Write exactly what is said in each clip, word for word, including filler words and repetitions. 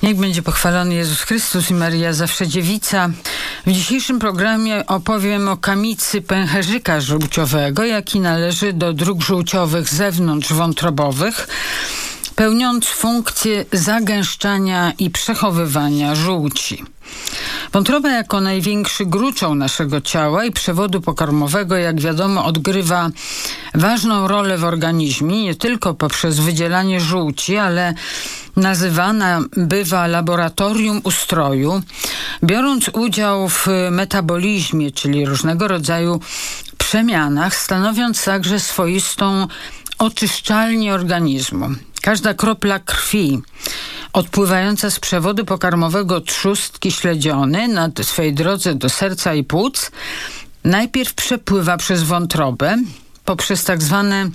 Niech będzie pochwalony Jezus Chrystus i Maryja zawsze dziewica. W dzisiejszym programie opowiem o kamicy pęcherzyka żółciowego, jaki należy do dróg żółciowych zewnątrzwątrobowych, pełniąc funkcję zagęszczania i przechowywania żółci. Wątroba jako największy gruczoł naszego ciała i przewodu pokarmowego, jak wiadomo, odgrywa ważną rolę w organizmie, nie tylko poprzez wydzielanie żółci, ale nazywana bywa laboratorium ustroju, biorąc udział w metabolizmie, czyli różnego rodzaju przemianach, stanowiąc także swoistą oczyszczalnię organizmu. Każda kropla krwi odpływająca z przewodu pokarmowego trzustki śledziony na swej drodze do serca i płuc najpierw przepływa przez wątrobę poprzez tak zwane,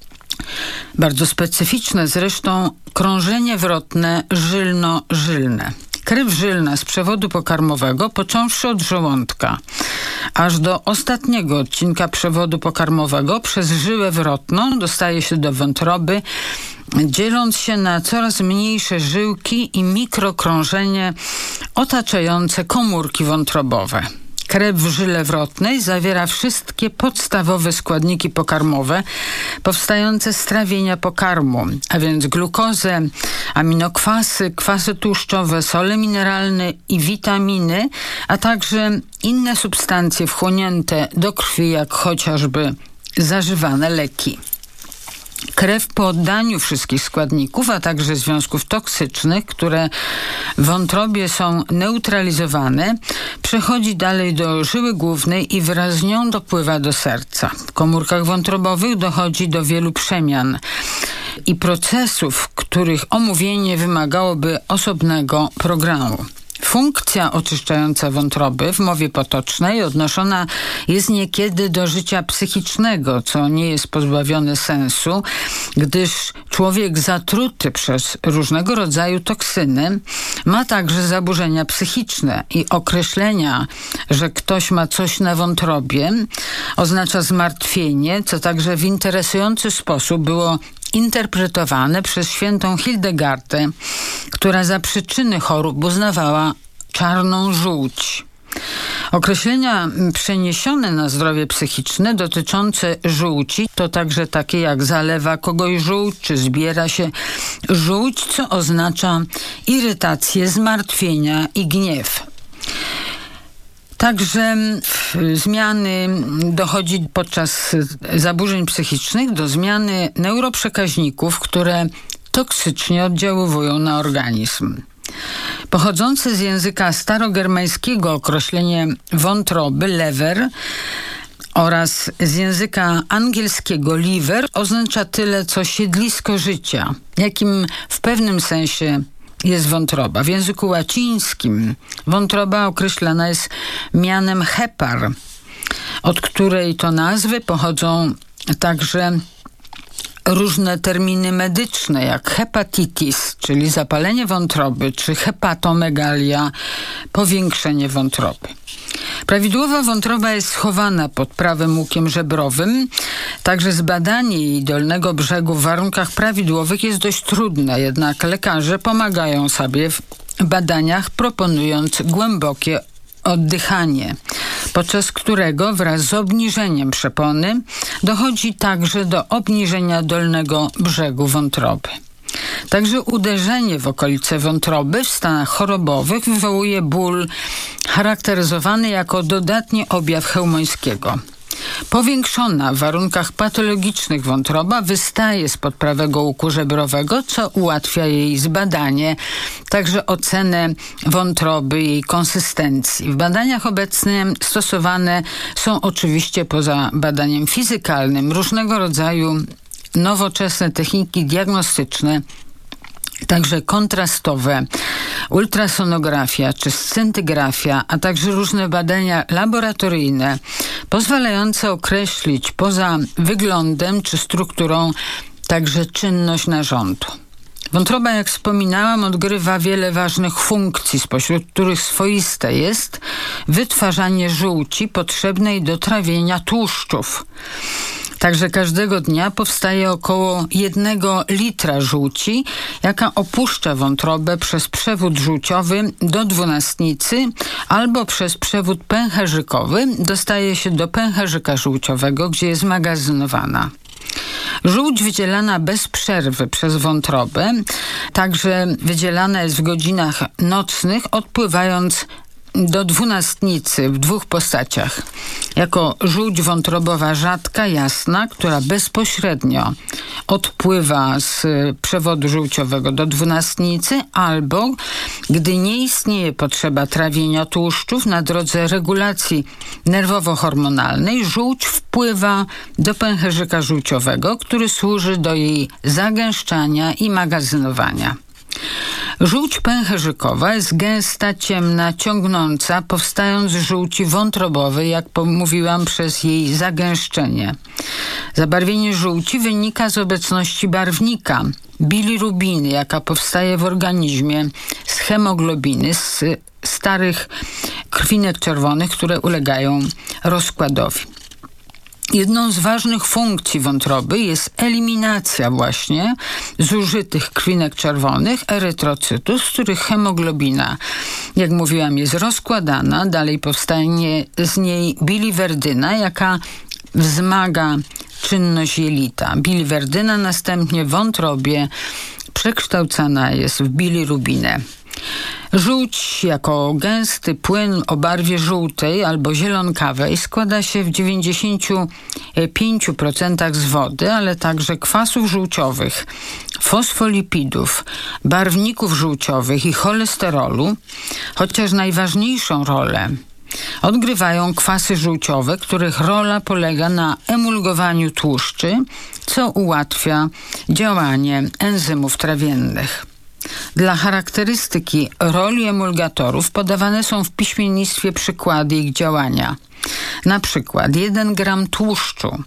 bardzo specyficzne zresztą, krążenie wrotne żylno-żylne. Krew żylna z przewodu pokarmowego, począwszy od żołądka, aż do ostatniego odcinka przewodu pokarmowego przez żyłę wrotną dostaje się do wątroby, dzieląc się na coraz mniejsze żyłki i mikrokrążenie otaczające komórki wątrobowe. Krew w żyle wrotnej zawiera wszystkie podstawowe składniki pokarmowe powstające z trawienia pokarmu, a więc glukozę, aminokwasy, kwasy tłuszczowe, sole mineralne i witaminy, a także inne substancje wchłonięte do krwi, jak chociażby zażywane leki. Krew po oddaniu wszystkich składników, a także związków toksycznych, które w wątrobie są neutralizowane, przechodzi dalej do żyły głównej i wraz z nią dopływa do serca. W komórkach wątrobowych dochodzi do wielu przemian i procesów, których omówienie wymagałoby osobnego programu. Funkcja oczyszczająca wątroby w mowie potocznej odnoszona jest niekiedy do życia psychicznego, co nie jest pozbawione sensu, gdyż człowiek zatruty przez różnego rodzaju toksyny ma także zaburzenia psychiczne i określenia, że ktoś ma coś na wątrobie, oznacza zmartwienie, co także w interesujący sposób było interpretowane przez świętą Hildegardę, która za przyczyny chorób uznawała czarną żółć. Określenia przeniesione na zdrowie psychiczne dotyczące żółci to także takie jak zalewa kogoś żółć, czy zbiera się żółć, co oznacza irytację, zmartwienia i gniew. Także zmiany dochodzi podczas zaburzeń psychicznych do zmiany neuroprzekaźników, które toksycznie oddziaływują na organizm. Pochodzące z języka starogermańskiego określenie wątroby, lever, oraz z języka angielskiego liver oznacza tyle co siedlisko życia, jakim w pewnym sensie jest wątroba. W języku łacińskim wątroba określana jest mianem hepar, od której to nazwy pochodzą także różne terminy medyczne, jak hepatitis, czyli zapalenie wątroby, czy hepatomegalia, powiększenie wątroby. Prawidłowa wątroba jest schowana pod prawym łukiem żebrowym, także zbadanie jej dolnego brzegu w warunkach prawidłowych jest dość trudne, jednak lekarze pomagają sobie w badaniach, proponując głębokie oddychanie, podczas którego wraz z obniżeniem przepony dochodzi także do obniżenia dolnego brzegu wątroby. Także uderzenie w okolice wątroby w stanach chorobowych wywołuje ból charakteryzowany jako dodatni objaw Chełmońskiego. Powiększona w warunkach patologicznych wątroba wystaje spod prawego łuku żebrowego, co ułatwia jej zbadanie, także ocenę wątroby, jej konsystencji. W badaniach obecnie stosowane są oczywiście poza badaniem fizykalnym różnego rodzaju nowoczesne techniki diagnostyczne, także kontrastowe, ultrasonografia czy scintygrafia, a także różne badania laboratoryjne pozwalające określić poza wyglądem czy strukturą także czynność narządu. Wątroba, jak wspominałam, odgrywa wiele ważnych funkcji, spośród których swoiste jest wytwarzanie żółci potrzebnej do trawienia tłuszczów. Także każdego dnia powstaje około jednego litra żółci, jaka opuszcza wątrobę przez przewód żółciowy do dwunastnicy albo przez przewód pęcherzykowy dostaje się do pęcherzyka żółciowego, gdzie jest magazynowana. Żółć wydzielana bez przerwy przez wątrobę, także wydzielana jest w godzinach nocnych, odpływając do dwunastnicy w dwóch postaciach. Jako żółć wątrobowa rzadka, jasna, która bezpośrednio odpływa z przewodu żółciowego do dwunastnicy, albo gdy nie istnieje potrzeba trawienia tłuszczów na drodze regulacji nerwowo-hormonalnej, żółć wpływa do pęcherzyka żółciowego, który służy do jej zagęszczania i magazynowania. Żółć pęcherzykowa jest gęsta, ciemna, ciągnąca, powstając z żółci wątrobowej, jak mówiłam, przez jej zagęszczenie. Zabarwienie żółci wynika z obecności barwnika, bilirubiny, jaka powstaje w organizmie z hemoglobiny, z starych krwinek czerwonych, które ulegają rozkładowi. Jedną z ważnych funkcji wątroby jest eliminacja właśnie zużytych krwinek czerwonych, erytrocytów, z których hemoglobina, jak mówiłam, jest rozkładana. Dalej powstanie z niej biliwerdyna, jaka wzmaga czynność jelita. Biliwerdyna następnie w wątrobie przekształcana jest w bilirubinę. Żółć jako gęsty płyn o barwie żółtej albo zielonkawej składa się w dziewięćdziesięciu pięciu procentach z wody, ale także kwasów żółciowych, fosfolipidów, barwników żółciowych i cholesterolu, chociaż najważniejszą rolę odgrywają kwasy żółciowe, których rola polega na emulgowaniu tłuszczy, co ułatwia działanie enzymów trawiennych. Dla charakterystyki roli emulgatorów podawane są w piśmiennictwie przykłady ich działania. Na przykład jeden gram tłuszczu,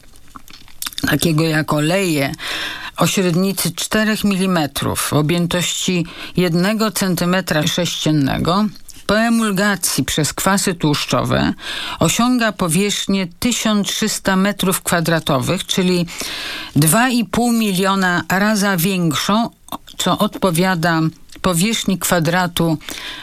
takiego jak oleje, o średnicy czterech milimetrów, w objętości jednego centymetra sześciennego, po emulgacji przez kwasy tłuszczowe osiąga powierzchnię tysiąc trzysta metrów kwadratowych, czyli dwa i pół miliona razy większą, co odpowiada powierzchni kwadratu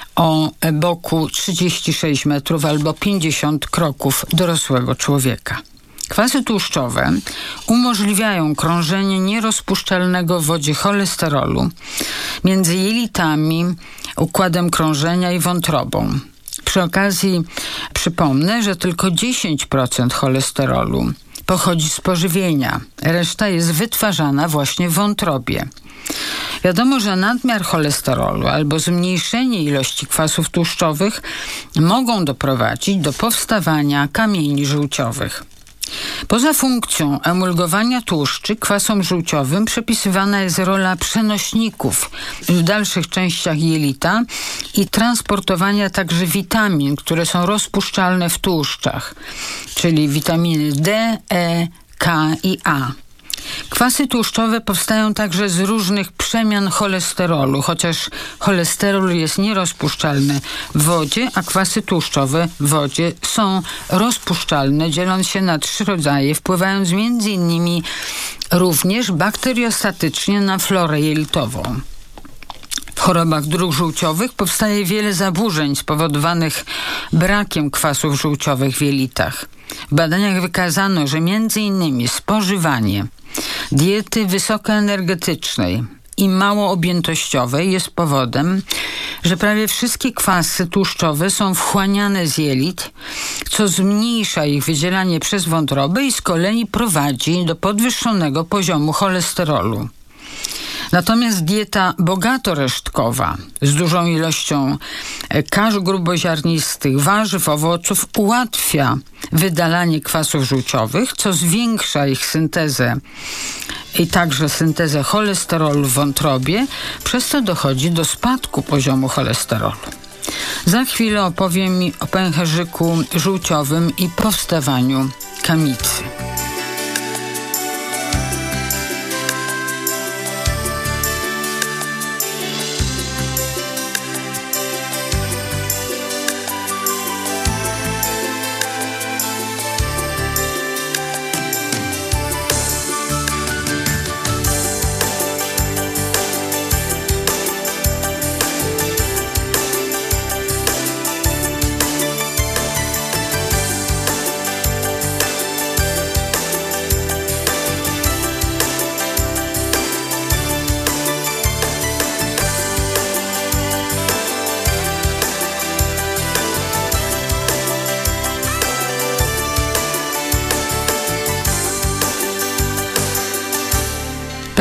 o boku trzydzieści sześć metrów albo pięćdziesiąt kroków dorosłego człowieka. Kwasy tłuszczowe umożliwiają krążenie nierozpuszczalnego w wodzie cholesterolu między jelitami, układem krążenia i wątrobą. Przy okazji przypomnę, że tylko dziesięć procent cholesterolu pochodzi z pożywienia. Reszta jest wytwarzana właśnie w wątrobie. Wiadomo, że nadmiar cholesterolu albo zmniejszenie ilości kwasów tłuszczowych mogą doprowadzić do powstawania kamieni żółciowych. Poza funkcją emulgowania tłuszczy, kwasom żółciowym przypisywana jest rola przenośników w dalszych częściach jelita i transportowania także witamin, które są rozpuszczalne w tłuszczach, czyli witaminy D, E, K i A. Kwasy tłuszczowe powstają także z różnych przemian cholesterolu, chociaż cholesterol jest nierozpuszczalny w wodzie, a kwasy tłuszczowe w wodzie są rozpuszczalne, dzieląc się na trzy rodzaje, wpływając między innymi również bakteriostatycznie na florę jelitową. W chorobach dróg żółciowych powstaje wiele zaburzeń spowodowanych brakiem kwasów żółciowych w jelitach. W badaniach wykazano, że między innymi spożywanie diety wysokoenergetycznej i mało objętościowej jest powodem, że prawie wszystkie kwasy tłuszczowe są wchłaniane z jelit, co zmniejsza ich wydzielanie przez wątrobę i z kolei prowadzi do podwyższonego poziomu cholesterolu. Natomiast dieta bogato resztkowa, z dużą ilością kasz gruboziarnistych, warzyw, owoców ułatwia wydalanie kwasów żółciowych, co zwiększa ich syntezę i także syntezę cholesterolu w wątrobie, przez co dochodzi do spadku poziomu cholesterolu. Za chwilę opowiem o pęcherzyku żółciowym i powstawaniu kamicy.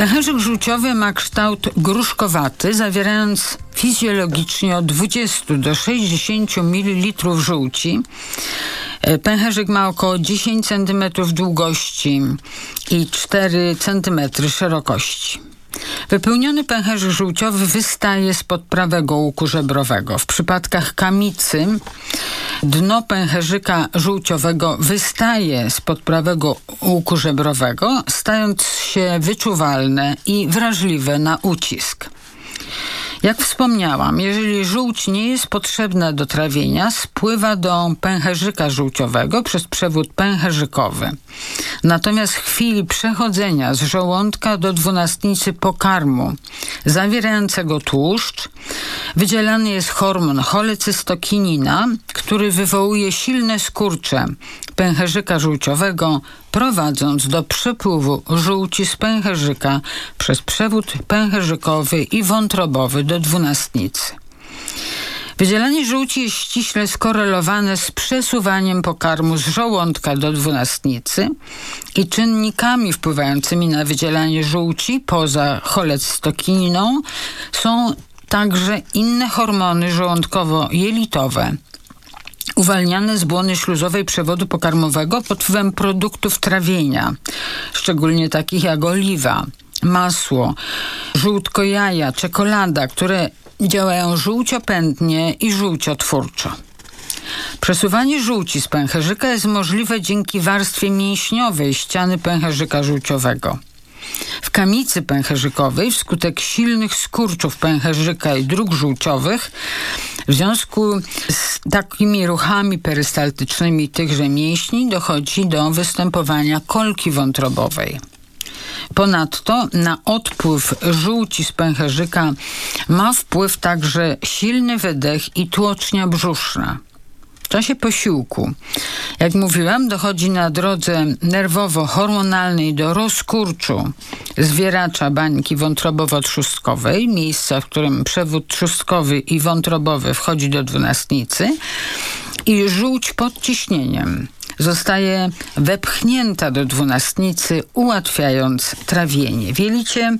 Pęcherzyk żółciowy ma kształt gruszkowaty, zawierając fizjologicznie od dwudziestu do sześćdziesięciu mililitrów żółci. Pęcherzyk ma około dziesięć centymetrów długości i cztery centymetry szerokości. Wypełniony pęcherzyk żółciowy wystaje spod prawego łuku żebrowego. W przypadkach kamicy dno pęcherzyka żółciowego wystaje spod prawego łuku żebrowego, stając się wyczuwalne i wrażliwe na ucisk. Jak wspomniałam, jeżeli żółć nie jest potrzebna do trawienia, spływa do pęcherzyka żółciowego przez przewód pęcherzykowy. Natomiast w chwili przechodzenia z żołądka do dwunastnicy pokarmu zawierającego tłuszcz, wydzielany jest hormon cholecystokinina, który wywołuje silne skurcze pęcherzyka żółciowego, prowadząc do przepływu żółci z pęcherzyka przez przewód pęcherzykowy i wątrobowy do dwunastnicy. Wydzielanie żółci jest ściśle skorelowane z przesuwaniem pokarmu z żołądka do dwunastnicy i czynnikami wpływającymi na wydzielanie żółci poza cholecystokininą są także inne hormony żołądkowo-jelitowe, uwalniane z błony śluzowej przewodu pokarmowego pod wpływem produktów trawienia, szczególnie takich jak oliwa, masło, żółtko jaja, czekolada, które działają żółciopędnie i żółciotwórczo. Przesuwanie żółci z pęcherzyka jest możliwe dzięki warstwie mięśniowej ściany pęcherzyka żółciowego. W kamicy pęcherzykowej wskutek silnych skurczów pęcherzyka i dróg żółciowych w związku z takimi ruchami perystaltycznymi tychże mięśni dochodzi do występowania kolki wątrobowej. Ponadto na odpływ żółci z pęcherzyka ma wpływ także silny wydech i tłocznia brzuszna. W czasie posiłku, jak mówiłam, dochodzi na drodze nerwowo-hormonalnej do rozkurczu zwieracza bańki wątrobowo-trzustkowej, miejsca, w którym przewód trzustkowy i wątrobowy wchodzi do dwunastnicy, i żółć pod ciśnieniem zostaje wepchnięta do dwunastnicy, ułatwiając trawienie. W jelicie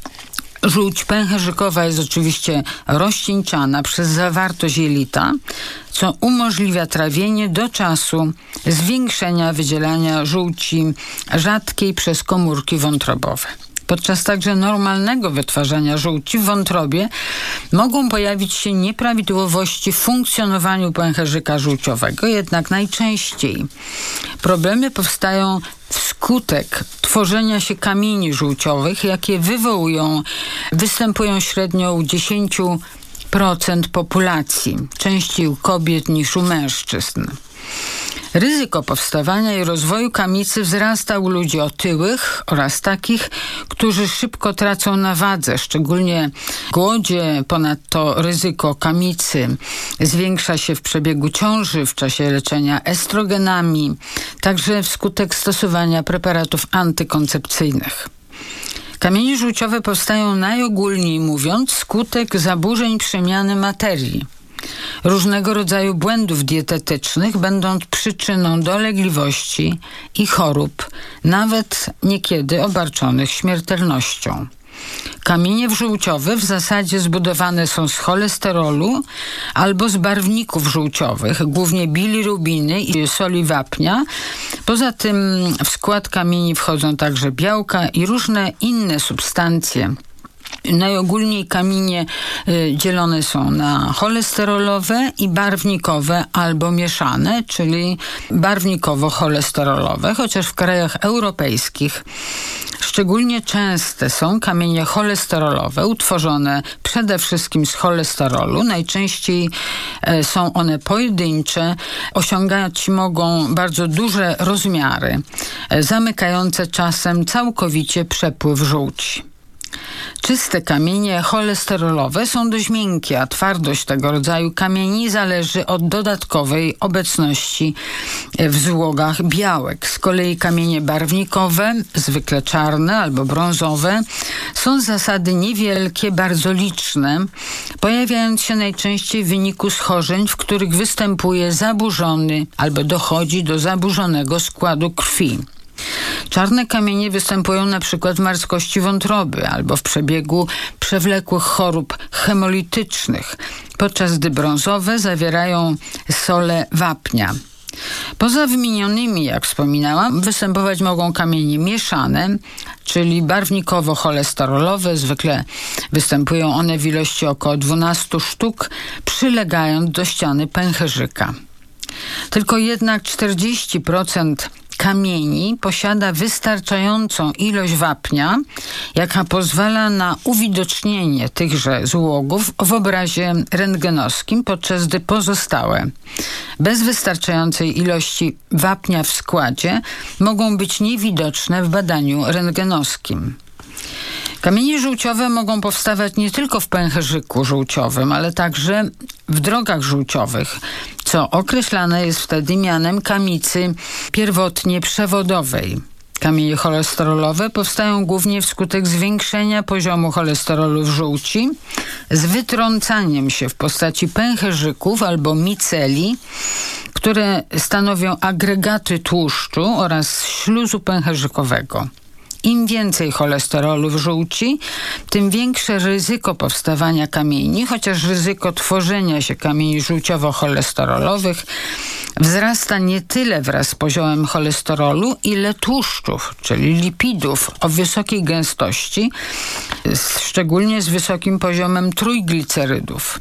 żółć pęcherzykowa jest oczywiście rozcieńczana przez zawartość jelita, co umożliwia trawienie do czasu zwiększenia wydzielania żółci rzadkiej przez komórki wątrobowe. Podczas także normalnego wytwarzania żółci w wątrobie mogą pojawić się nieprawidłowości w funkcjonowaniu pęcherzyka żółciowego, jednak najczęściej problemy powstają wskutek tworzenia się kamieni żółciowych, jakie wywołują, występują średnio u dziesięć procent populacji, częściej u kobiet niż u mężczyzn. Ryzyko powstawania i rozwoju kamicy wzrasta u ludzi otyłych oraz takich, którzy szybko tracą na wadze, szczególnie w głodzie. Ponadto ryzyko kamicy zwiększa się w przebiegu ciąży, w czasie leczenia estrogenami, także wskutek stosowania preparatów antykoncepcyjnych. Kamienie żółciowe powstają najogólniej mówiąc wskutek zaburzeń przemiany materii, różnego rodzaju błędów dietetycznych, będąc przyczyną dolegliwości i chorób, nawet niekiedy obarczonych śmiertelnością. Kamienie żółciowe w zasadzie zbudowane są z cholesterolu albo z barwników żółciowych, głównie bilirubiny i soli wapnia. Poza tym w skład kamieni wchodzą także białka i różne inne substancje. Najogólniej kamienie y, dzielone są na cholesterolowe i barwnikowe albo mieszane, czyli barwnikowo-cholesterolowe, chociaż w krajach europejskich szczególnie częste są kamienie cholesterolowe, utworzone przede wszystkim z cholesterolu. Najczęściej y, są one pojedyncze, osiągać mogą bardzo duże rozmiary, y, zamykające czasem całkowicie przepływ żółci. Czyste kamienie cholesterolowe są dość miękkie, a twardość tego rodzaju kamieni zależy od dodatkowej obecności w złogach białek. Z kolei kamienie barwnikowe, zwykle czarne albo brązowe, są z zasady niewielkie, bardzo liczne, pojawiając się najczęściej w wyniku schorzeń, w których występuje zaburzony albo dochodzi do zaburzonego składu krwi. Czarne kamienie występują na przykład w marskości wątroby albo w przebiegu przewlekłych chorób hemolitycznych, podczas gdy brązowe zawierają sole wapnia. Poza wymienionymi, jak wspominałam, występować mogą kamienie mieszane, czyli barwnikowo-cholesterolowe. Zwykle występują one w ilości około dwanaście sztuk, przylegając do ściany pęcherzyka. Tylko jednak czterdzieści procent kamieni posiada wystarczającą ilość wapnia, jaka pozwala na uwidocznienie tychże złogów w obrazie rentgenowskim, podczas gdy pozostałe, bez wystarczającej ilości wapnia w składzie, mogą być niewidoczne w badaniu rentgenowskim. Kamienie żółciowe mogą powstawać nie tylko w pęcherzyku żółciowym, ale także w drogach żółciowych, co określane jest wtedy mianem kamicy pierwotnie przewodowej. Kamienie cholesterolowe powstają głównie wskutek zwiększenia poziomu cholesterolu w żółci z wytrącaniem się w postaci pęcherzyków albo miceli, które stanowią agregaty tłuszczu oraz śluzu pęcherzykowego. Im więcej cholesterolu w żółci, tym większe ryzyko powstawania kamieni, chociaż ryzyko tworzenia się kamieni żółciowo-cholesterolowych wzrasta nie tyle wraz z poziomem cholesterolu, ile tłuszczów, czyli lipidów o wysokiej gęstości, szczególnie z wysokim poziomem trójglicerydów.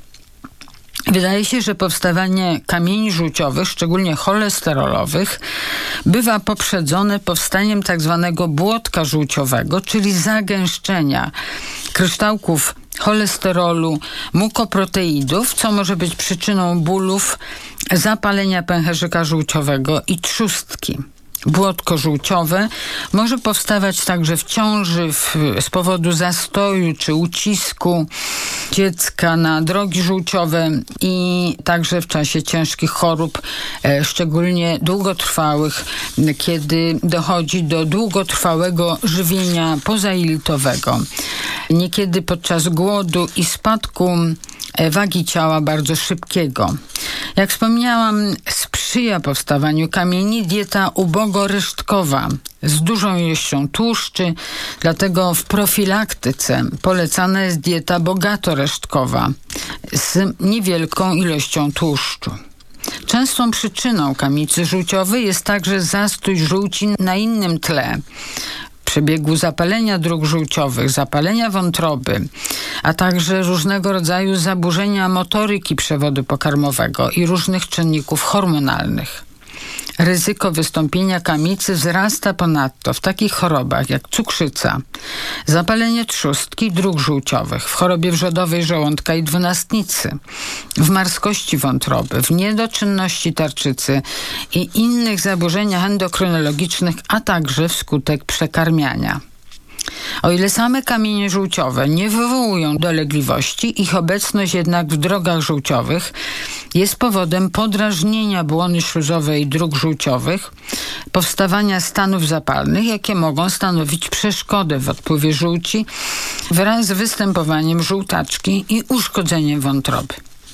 Wydaje się, że powstawanie kamieni żółciowych, szczególnie cholesterolowych, bywa poprzedzone powstaniem tak zwanego błotka żółciowego, czyli zagęszczenia kryształków cholesterolu, mukoproteidów, co może być przyczyną bólów, zapalenia pęcherzyka żółciowego i trzustki. Błotko żółciowe może powstawać także w ciąży w, z powodu zastoju czy ucisku dziecka na drogi żółciowe i także w czasie ciężkich chorób, e, szczególnie długotrwałych, kiedy dochodzi do długotrwałego żywienia pozajelitowego. Niekiedy podczas głodu i spadku wagi ciała bardzo szybkiego. Jak wspomniałam, sprzyja powstawaniu kamieni dieta ubogo-resztkowa z dużą ilością tłuszczy, dlatego w profilaktyce polecana jest dieta bogato-resztkowa z niewielką ilością tłuszczu. Częstą przyczyną kamicy żółciowej jest także zastój żółci na innym tle, przebiegu zapalenia dróg żółciowych, zapalenia wątroby, a także różnego rodzaju zaburzenia motoryki przewodu pokarmowego i różnych czynników hormonalnych. Ryzyko wystąpienia kamicy wzrasta ponadto w takich chorobach jak cukrzyca, zapalenie trzustki dróg żółciowych, w chorobie wrzodowej żołądka i dwunastnicy, w marskości wątroby, w niedoczynności tarczycy i innych zaburzeniach endokrynologicznych, a także wskutek przekarmiania. O ile same kamienie żółciowe nie wywołują dolegliwości, ich obecność jednak w drogach żółciowych jest powodem podrażnienia błony śluzowej dróg żółciowych, powstawania stanów zapalnych, jakie mogą stanowić przeszkodę w odpływie żółci wraz z występowaniem żółtaczki i uszkodzeniem wątroby.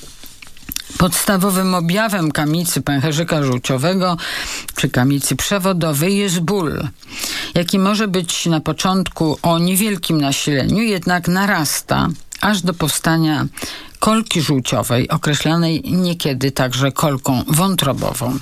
Podstawowym objawem kamicy pęcherzyka żółciowego czy kamicy przewodowej jest ból, jaki może być na początku o niewielkim nasileniu, jednak narasta aż do powstania kolki żółciowej, określanej niekiedy także kolką wątrobową.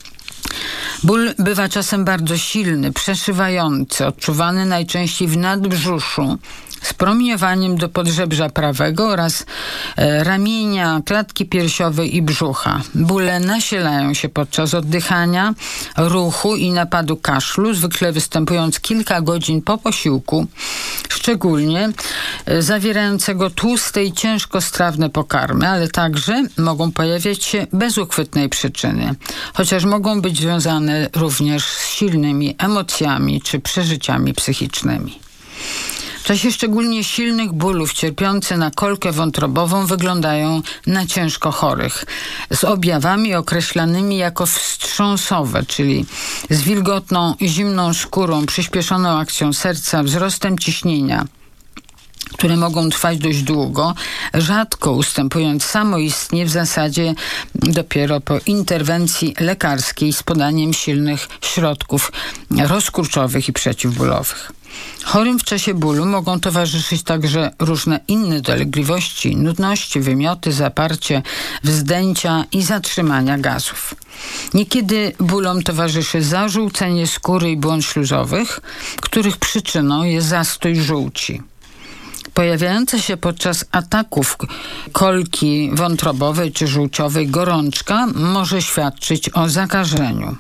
Ból bywa czasem bardzo silny, przeszywający, odczuwany najczęściej w nadbrzuszu, z promieniowaniem do podżebrza prawego oraz e, ramienia, klatki piersiowej i brzucha. Bóle nasilają się podczas oddychania, ruchu i napadu kaszlu, zwykle występując kilka godzin po posiłku, szczególnie e, zawierającego tłuste i ciężkostrawne pokarmy, ale także mogą pojawiać się bez uchwytnej przyczyny, chociaż mogą być związane również z silnymi emocjami czy przeżyciami psychicznymi. W czasie szczególnie silnych bólów cierpiący na kolkę wątrobową wyglądają na ciężko chorych, z objawami określanymi jako wstrząsowe, czyli z wilgotną, zimną skórą, przyspieszoną akcją serca, wzrostem ciśnienia, które mogą trwać dość długo, rzadko ustępując samoistnie, w zasadzie dopiero po interwencji lekarskiej z podaniem silnych środków rozkurczowych i przeciwbólowych. Chorym w czasie bólu mogą towarzyszyć także różne inne dolegliwości, nudności, wymioty, zaparcie, wzdęcia i zatrzymania gazów. Niekiedy bólom towarzyszy zażółcenie skóry i błon śluzowych, których przyczyną jest zastój żółci. Pojawiająca się podczas ataków kolki wątrobowej czy żółciowej gorączka może świadczyć o zakażeniu.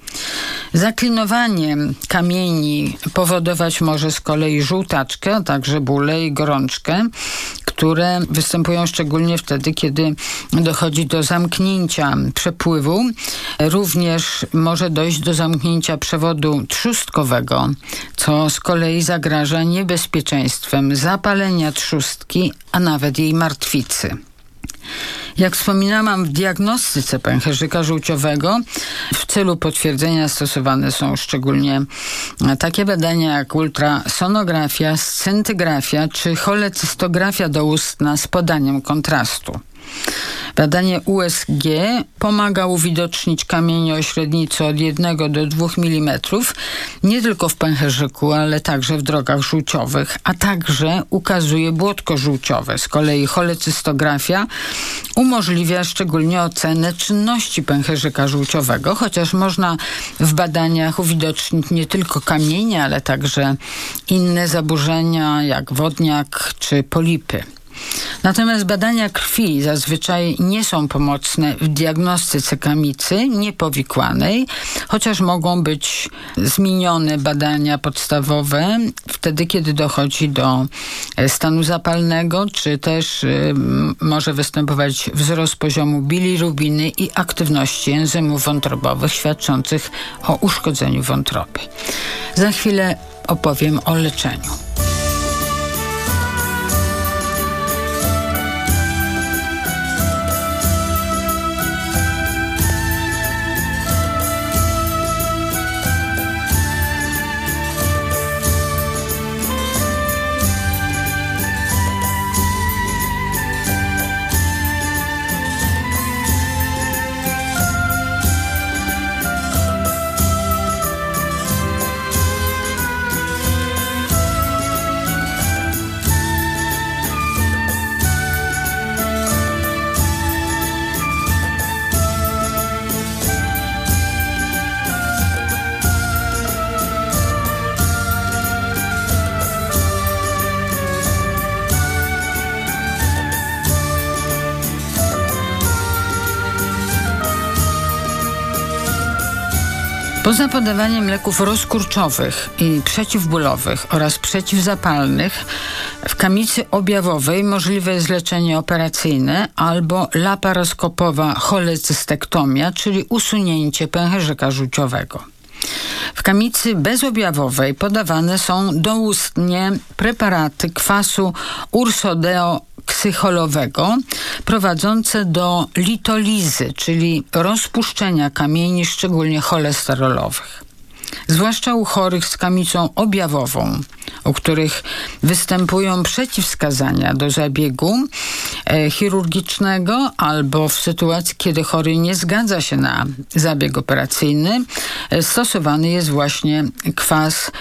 Zaklinowanie kamieni powodować może z kolei żółtaczkę, a także bóle i gorączkę, które występują szczególnie wtedy, kiedy dochodzi do zamknięcia przepływu. Również może dojść do zamknięcia przewodu trzustkowego, co z kolei zagraża niebezpieczeństwem zapalenia trzustki, a nawet jej martwicy. Jak wspominałam, w diagnostyce pęcherzyka żółciowego w celu potwierdzenia stosowane są szczególnie takie badania jak ultrasonografia, scintygrafia czy cholecystografia doustna z podaniem kontrastu. Badanie U S G pomaga uwidocznić kamienie o średnicy od jednego do dwóch milimetrów nie tylko w pęcherzyku, ale także w drogach żółciowych, a także ukazuje błotko żółciowe. Z kolei cholecystografia umożliwia szczególnie ocenę czynności pęcherzyka żółciowego, chociaż można w badaniach uwidocznić nie tylko kamienie, ale także inne zaburzenia jak wodniak czy polipy. Natomiast badania krwi zazwyczaj nie są pomocne w diagnostyce kamicy niepowikłanej, chociaż mogą być zmienione badania podstawowe wtedy, kiedy dochodzi do stanu zapalnego, czy też y, może występować wzrost poziomu bilirubiny i aktywności enzymów wątrobowych świadczących o uszkodzeniu wątroby. Za chwilę opowiem o leczeniu. Poza podawaniem leków rozkurczowych i przeciwbólowych oraz przeciwzapalnych, w kamicy objawowej możliwe jest leczenie operacyjne albo laparoskopowa cholecystektomia, czyli usunięcie pęcherzyka żółciowego. W kamicy bezobjawowej podawane są doustnie preparaty kwasu ursodeoksycholowego prowadzące do litolizy, czyli rozpuszczenia kamieni, szczególnie cholesterolowych. Zwłaszcza u chorych z kamicą objawową, u których występują przeciwwskazania do zabiegu e, chirurgicznego albo w sytuacji, kiedy chory nie zgadza się na zabieg operacyjny, e, stosowany jest właśnie kwas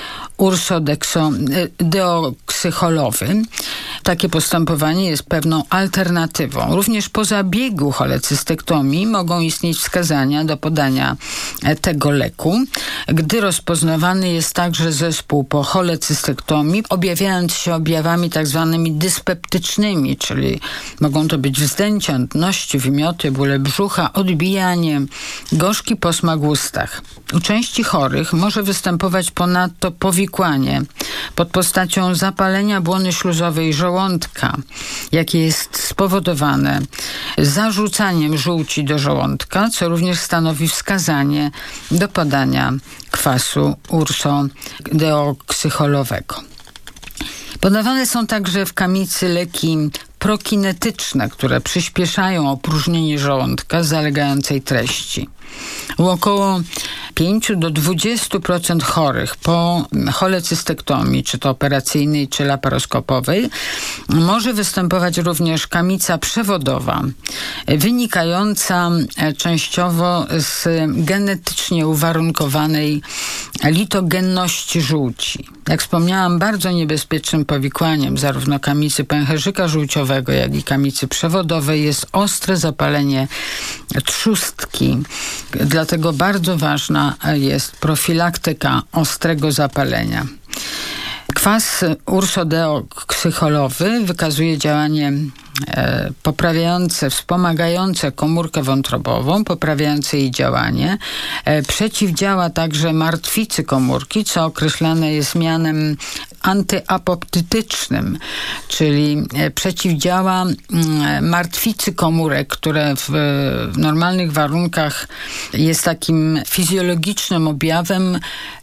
ursodeoksycholowy. Takie postępowanie jest pewną alternatywą. Również po zabiegu cholecystektomii mogą istnieć wskazania do podania tego leku, gdy rozpoznawany jest także zespół po cholecystektomii, objawiając się objawami tak zwanymi dyspeptycznymi, czyli mogą to być wzdęcia, nudności, wymioty, bóle brzucha, odbijanie, gorzki posmak w ustach. U części chorych może występować ponadto powikłanie pod postacią zapalenia błony śluzowej żołądka, jakie jest spowodowane zarzucaniem żółci do żołądka, co również stanowi wskazanie do podania kwasu ursodeoksycholowego. Podawane są także w kamicy leki prokinetyczne, które przyspieszają opróżnienie żołądka z zalegającej treści. U około pięć do dwudziestu procent chorych po cholecystektomii, czy to operacyjnej, czy laparoskopowej, może występować również kamica przewodowa, wynikająca częściowo z genetycznie uwarunkowanej litogenności żółci. Jak wspomniałam, bardzo niebezpiecznym powikłaniem zarówno kamicy pęcherzyka żółciowego, jak i kamicy przewodowej jest ostre zapalenie trzustki. Dlatego bardzo ważna jest profilaktyka ostrego zapalenia. Kwas ursodeoksycholowy wykazuje działanie e, poprawiające, wspomagające komórkę wątrobową, poprawiające jej działanie. E, przeciwdziała także martwicy komórki, co określane jest mianem antyapoptytycznym, czyli e, przeciwdziała m, martwicy komórek, które w, w normalnych warunkach jest takim fizjologicznym objawem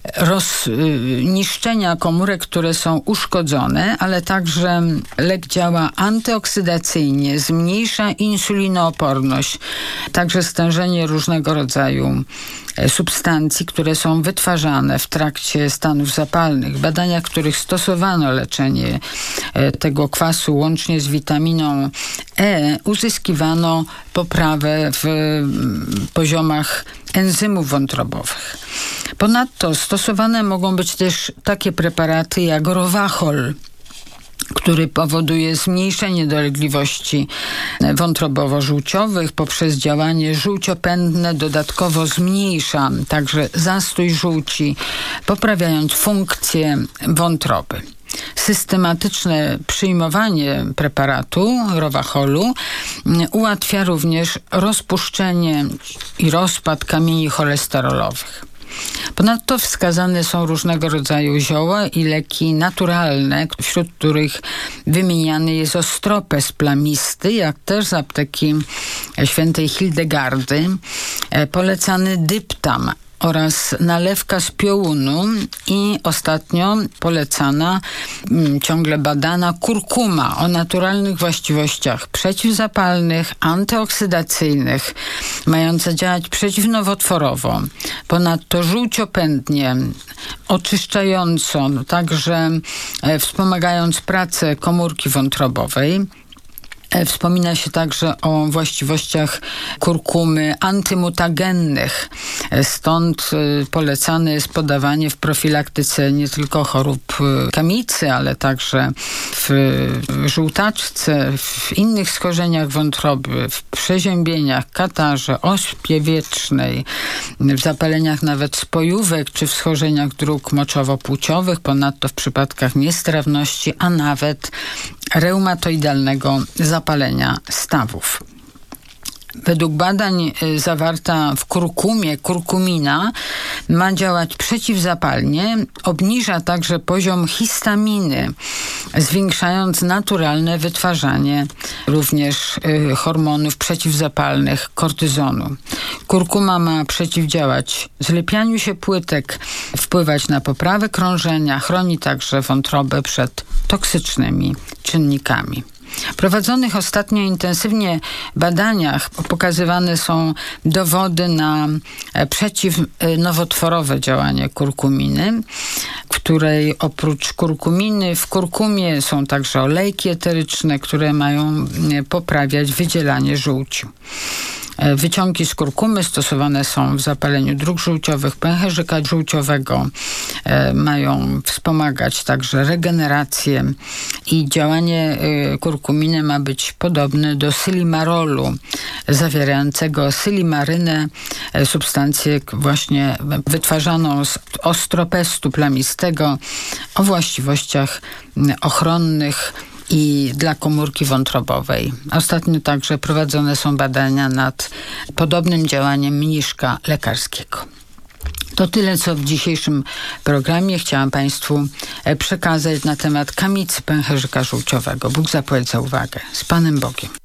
rozniszczenia komórek, które są uszkodzone, ale także lek działa antyoksydacyjnie, zmniejsza insulinooporność, także stężenie różnego rodzaju substancji, które są wytwarzane w trakcie stanów zapalnych. W badaniach, w których stosowano leczenie tego kwasu łącznie z witaminą E, uzyskiwano poprawę w poziomach enzymów wątrobowych. Ponadto stosowane mogą być też takie preparaty jak Rovachol, który powoduje zmniejszenie dolegliwości wątrobowo-żółciowych poprzez działanie żółciopędne, dodatkowo zmniejsza także zastój żółci, poprawiając funkcję wątroby. Systematyczne przyjmowanie preparatu Rovacholu ułatwia również rozpuszczenie i rozpad kamieni cholesterolowych. Ponadto wskazane są różnego rodzaju zioła i leki naturalne, wśród których wymieniany jest ostropes plamisty, jak też z apteki świętej Hildegardy polecany dyptam oraz nalewka z piołunu i ostatnio polecana, ciągle badana kurkuma o naturalnych właściwościach przeciwzapalnych, antyoksydacyjnych, mająca działać przeciwnowotworowo. Ponadto żółciopędnie, oczyszczająco, także wspomagając pracę komórki wątrobowej. Wspomina się także o właściwościach kurkumy antymutagennych. Stąd polecane jest podawanie w profilaktyce nie tylko chorób kamicy, ale także w żółtaczce, w innych schorzeniach wątroby, w przeziębieniach, katarze, ospie wietrznej, w zapaleniach nawet spojówek czy w schorzeniach dróg moczowo-płciowych, ponadto w przypadkach niestrawności, a nawet reumatoidalnego zapalenia stawów. Według badań zawarta w kurkumie, kurkumina ma działać przeciwzapalnie, obniża także poziom histaminy, zwiększając naturalne wytwarzanie również y, hormonów przeciwzapalnych, kortyzonu. Kurkuma ma przeciwdziałać zlepianiu się płytek, wpływać na poprawę krążenia, chroni także wątrobę przed toksycznymi czynnikami. W prowadzonych ostatnio intensywnie badaniach pokazywane są dowody na przeciwnowotworowe działanie kurkuminy, w której oprócz kurkuminy w kurkumie są także olejki eteryczne, które mają poprawiać wydzielanie żółciu. Wyciągi z kurkumy stosowane są w zapaleniu dróg żółciowych, pęcherzyka żółciowego. E, mają wspomagać także regenerację i działanie e, kurkuminy ma być podobne do sylimarolu, zawierającego sylimarynę, e, substancję właśnie wytwarzaną z ostropestu plamistego o właściwościach ochronnych i dla komórki wątrobowej. Ostatnio także prowadzone są badania nad podobnym działaniem mniszka lekarskiego. To tyle, co w dzisiejszym programie chciałam Państwu przekazać na temat kamicy pęcherzyka żółciowego. Bóg zapłać za uwagę. Z Panem Bogiem.